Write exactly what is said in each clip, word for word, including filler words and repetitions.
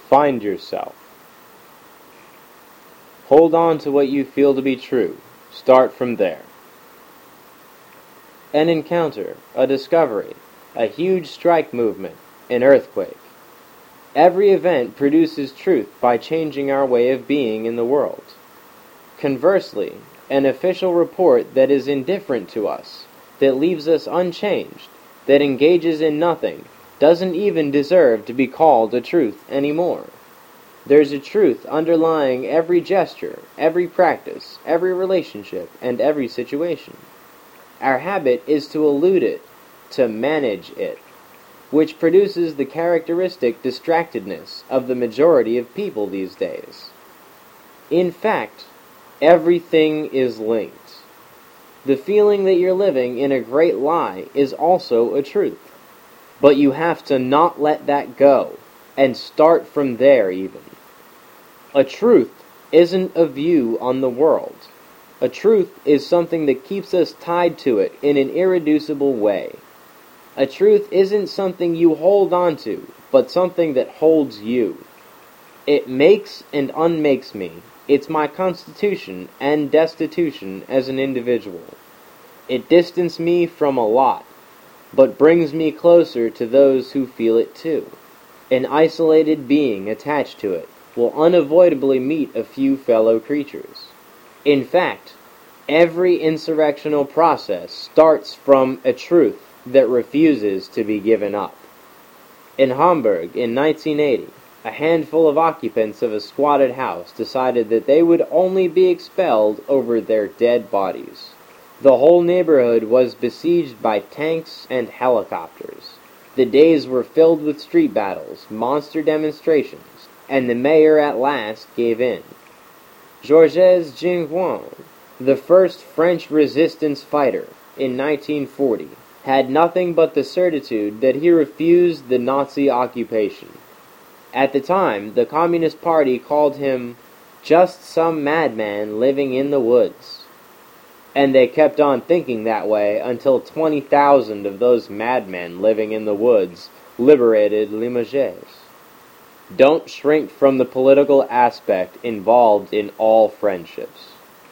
Find yourself. Hold on to what you feel to be true. Start from there. An encounter, a discovery, a huge strike movement, an earthquake. Every event produces truth by changing our way of being in the world. Conversely, an official report that is indifferent to us, that leaves us unchanged, that engages in nothing, doesn't even deserve to be called a truth anymore. There's a truth underlying every gesture, every practice, every relationship, and every situation. Our habit is to elude it, to manage it, which produces the characteristic distractedness of the majority of people these days. In fact, everything is linked. The feeling that you're living in a great lie is also a truth. But you have to not let that go, and start from there even. A truth isn't a view on the world. A truth is something that keeps us tied to it in an irreducible way. A truth isn't something you hold on to, but something that holds you. It makes and unmakes me. It's my constitution and destitution as an individual. It distances me from a lot, but brings me closer to those who feel it too. An isolated being attached to it will unavoidably meet a few fellow creatures. In fact, every insurrectional process starts from a truth that refuses to be given up. In Hamburg in nineteen eighty, a handful of occupants of a squatted house decided that they would only be expelled over their dead bodies. The whole neighborhood was besieged by tanks and helicopters. The days were filled with street battles, monster demonstrations, and the mayor at last gave in. Georges Ginguin, the first French resistance fighter in nineteen forty, had nothing but the certitude that he refused the Nazi occupation. At the time, the Communist Party called him just some madman living in the woods. And they kept on thinking that way until twenty thousand of those madmen living in the woods liberated Limoges. Don't shrink from the political aspect involved in all friendships.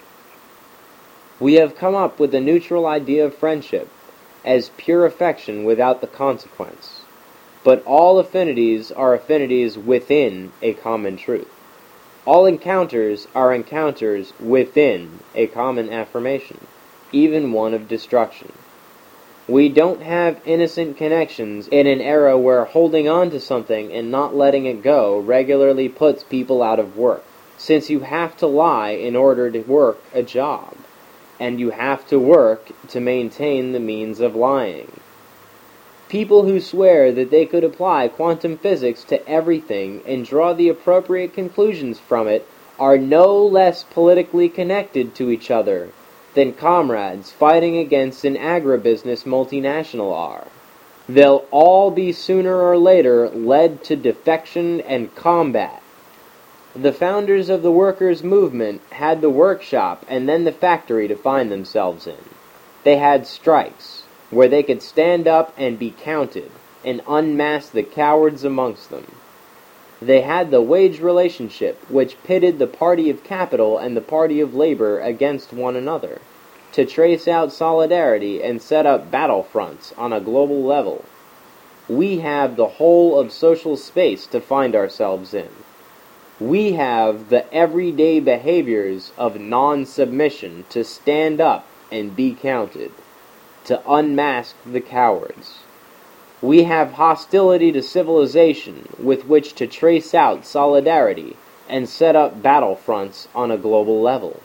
We have come up with a neutral idea of friendship as pure affection without the consequence. But all affinities are affinities within a common truth. All encounters are encounters within a common affirmation, even one of destruction. We don't have innocent connections in an era where holding on to something and not letting it go regularly puts people out of work, since you have to lie in order to work a job, and you have to work to maintain the means of lying. People who swear that they could apply quantum physics to everything and draw the appropriate conclusions from it are no less politically connected to each other than comrades fighting against an agribusiness multinational are. They'll all be sooner or later led to defection and combat. The founders of the workers' movement had the workshop and then the factory to find themselves in. They had strikes, where they could stand up and be counted, and unmask the cowards amongst them. They had the wage relationship, which pitted the party of capital and the party of labor against one another, to trace out solidarity and set up battlefronts on a global level. We have the whole of social space to find ourselves in. We have the everyday behaviors of non-submission to stand up and be counted, to unmask the cowards. We have hostility to civilization with which to trace out solidarity and set up battlefronts on a global level.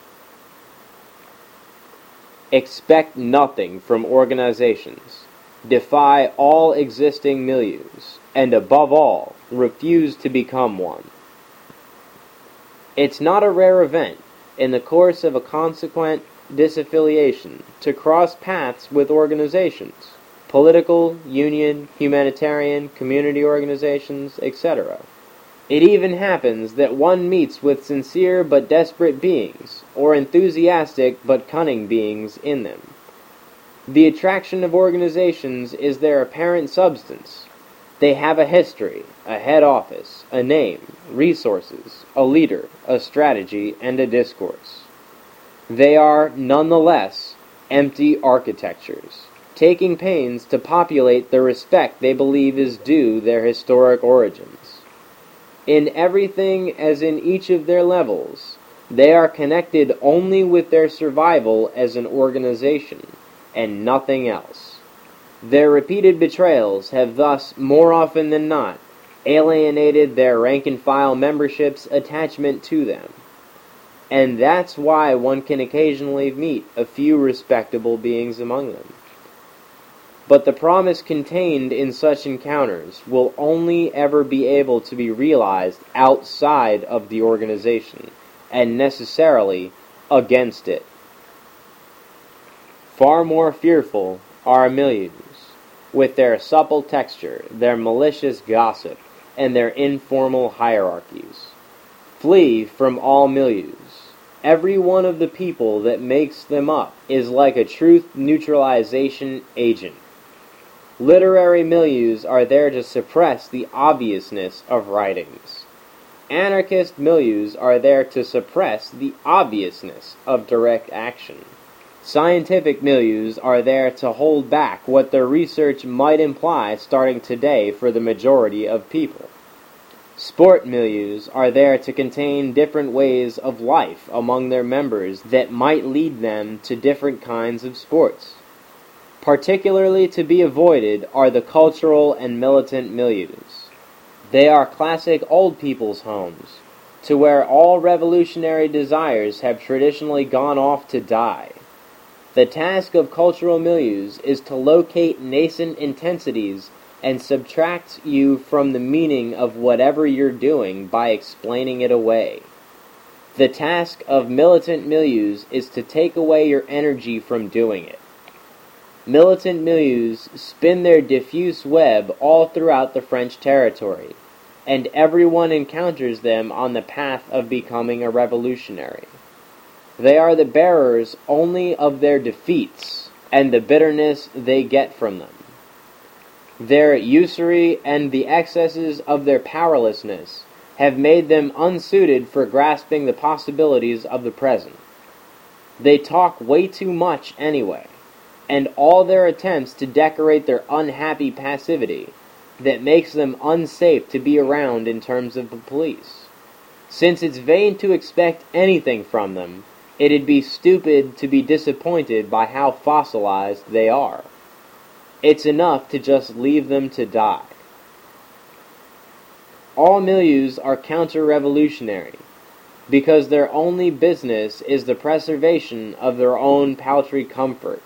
Expect nothing from organizations. Defy all existing milieus, and above all, refuse to become one. It's not a rare event, in the course of a consequent disaffiliation, to cross paths with organizations, political, union, humanitarian, community organizations, et cetera. It even happens that one meets with sincere but desperate beings, or enthusiastic but cunning beings in them. The attraction of organizations is their apparent substance. They have a history, a head office, a name, resources, a leader, a strategy, and a discourse. They are, nonetheless, empty architectures, taking pains to populate the respect they believe is due their historic origins. In everything as in each of their levels, they are connected only with their survival as an organization, and nothing else. Their repeated betrayals have thus, more often than not, alienated their rank-and-file membership's attachment to them. And that's why one can occasionally meet a few respectable beings among them. But the promise contained in such encounters will only ever be able to be realized outside of the organization, and necessarily against it. Far more fearful are milieus, with their supple texture, their malicious gossip, and their informal hierarchies. Flee from all milieus. Every one of the people that makes them up is like a truth neutralization agent. Literary milieus are there to suppress the obviousness of writings. Anarchist milieus are there to suppress the obviousness of direct action. Scientific milieus are there to hold back what their research might imply starting today for the majority of people. Sport milieus are there to contain different ways of life among their members that might lead them to different kinds of sports. Particularly to be avoided are the cultural and militant milieus. They are classic old people's homes, to where all revolutionary desires have traditionally gone off to die. The task of cultural milieus is to locate nascent intensities and subtract you from the meaning of whatever you're doing by explaining it away. The task of militant milieus is to take away your energy from doing it. Militant milieus spin their diffuse web all throughout the French territory, and everyone encounters them on the path of becoming a revolutionary. They are the bearers only of their defeats and the bitterness they get from them. Their usury and the excesses of their powerlessness have made them unsuited for grasping the possibilities of the present. They talk way too much anyway, and all their attempts to decorate their unhappy passivity that makes them unsafe to be around in terms of the police. Since it's vain to expect anything from them, it'd be stupid to be disappointed by how fossilized they are. It's enough to just leave them to die. All milieus are counter-revolutionary, because their only business is the preservation of their own paltry comfort.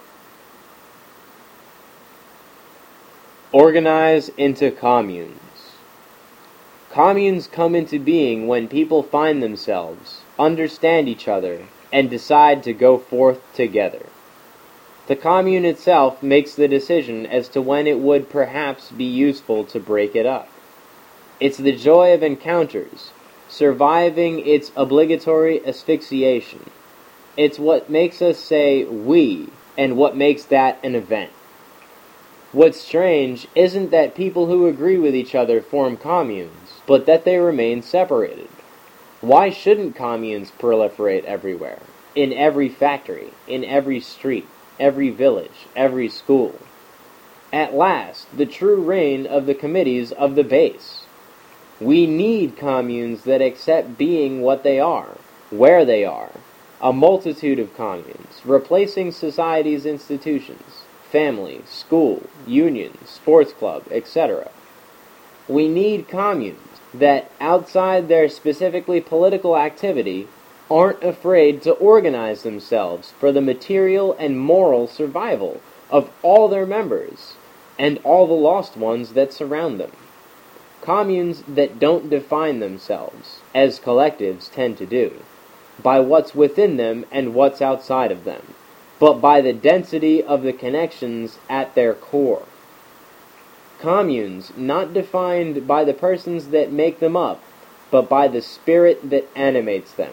Organize into communes. Communes come into being when people find themselves, understand each other, and decide to go forth together. The commune itself makes the decision as to when it would perhaps be useful to break it up. It's the joy of encounters, surviving its obligatory asphyxiation. It's what makes us say we, and what makes that an event. What's strange isn't that people who agree with each other form communes, but that they remain separated. Why shouldn't communes proliferate everywhere? In every factory, in every street, every village, every school. At last, the true reign of the committees of the base. We need communes that accept being what they are, where they are. A multitude of communes, replacing society's institutions, family, school, union, sports club, et cetera. We need communes that, outside their specifically political activity, aren't afraid to organize themselves for the material and moral survival of all their members, and all the lost ones that surround them. Communes that don't define themselves, as collectives tend to do, by what's within them and what's outside of them, but by the density of the connections at their core. Communes not defined by the persons that make them up, but by the spirit that animates them.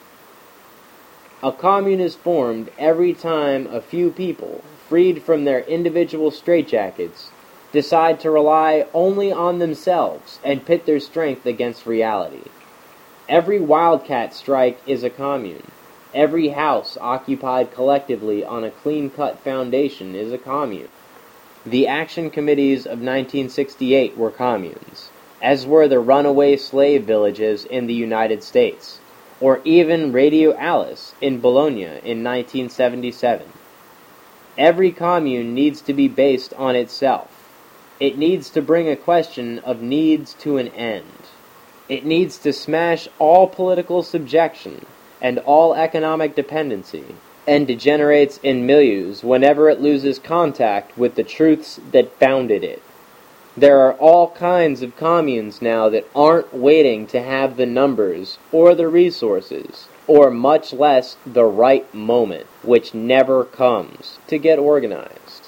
A commune is formed every time a few people, freed from their individual straitjackets, decide to rely only on themselves and pit their strength against reality. Every wildcat strike is a commune. Every house occupied collectively on a clean-cut foundation is a commune. The action committees of nineteen sixty-eight were communes, as were the runaway slave villages in the United States, or even Radio Alice in Bologna in nineteen seventy-seven. Every commune needs to be based on itself. It needs to bring a question of needs to an end. It needs to smash all political subjection and all economic dependency, and degenerates in milieus whenever it loses contact with the truths that founded it. There are all kinds of communes now that aren't waiting to have the numbers, or the resources, or much less the right moment, which never comes, to get organized.